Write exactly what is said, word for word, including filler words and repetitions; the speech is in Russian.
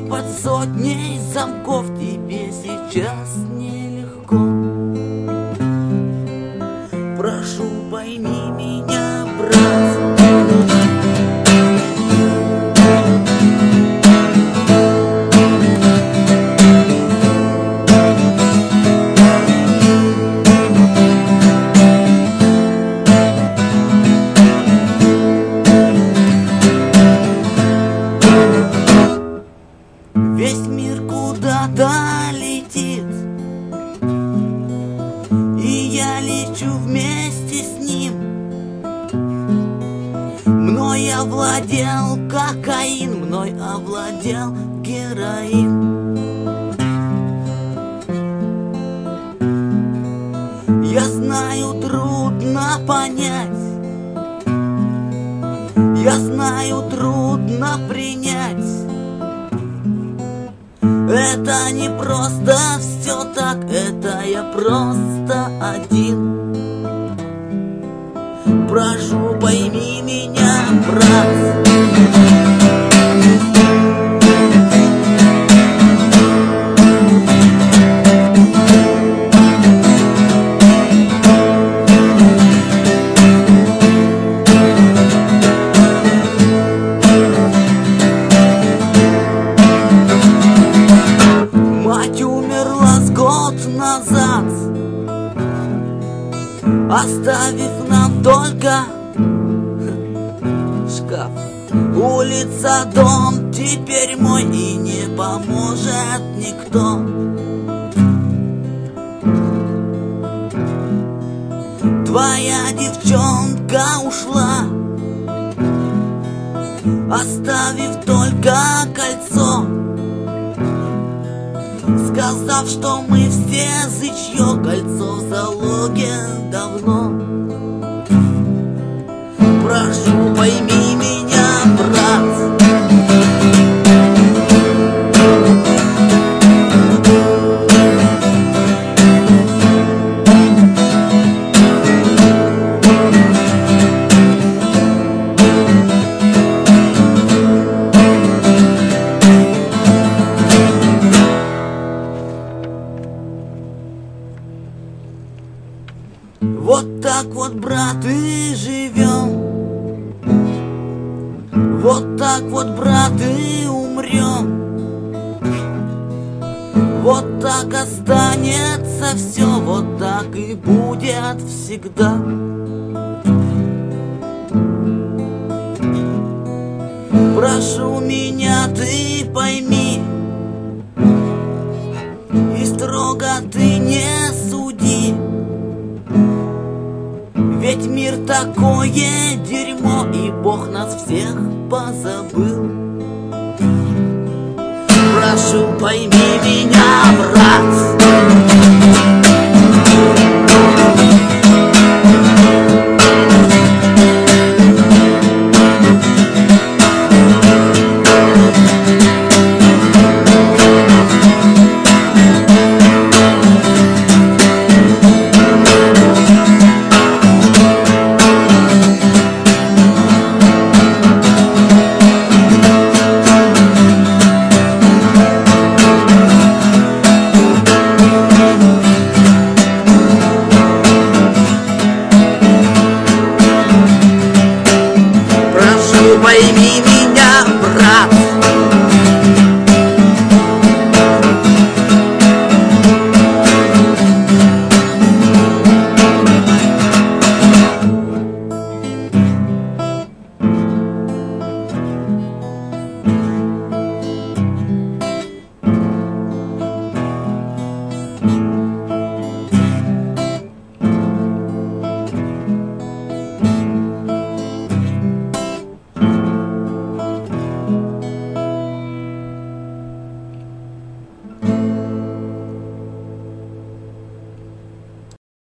под сотней замков тебе сейчас нелегко. Прошу, пойми меня, брат. Весь мир куда-то летит, и я лечу вместе с ним. Мной овладел кокаин, мной овладел героин. Я знаю, трудно понять, я знаю, трудно принять. Это не просто все так, это я просто один. Прошу, пойми меня, брат. Назад, оставив нам только шкаф. Улица, дом теперь мой, и не поможет никто. Твоя девчонка ушла, оставив только кольцо, сказав, что мы все зычье, кольцо в залоге давно. Прошу, пойми меня, брат. Вот так вот, брат, и живем. Вот так вот, брат, и умрем. Вот так останется все, вот так и будет всегда. Прошу меня, ты пойми, и строго ты не суди. Ведь мир такое дерьмо, и Бог нас всех позабыл. Прошу, пойми меня, брат.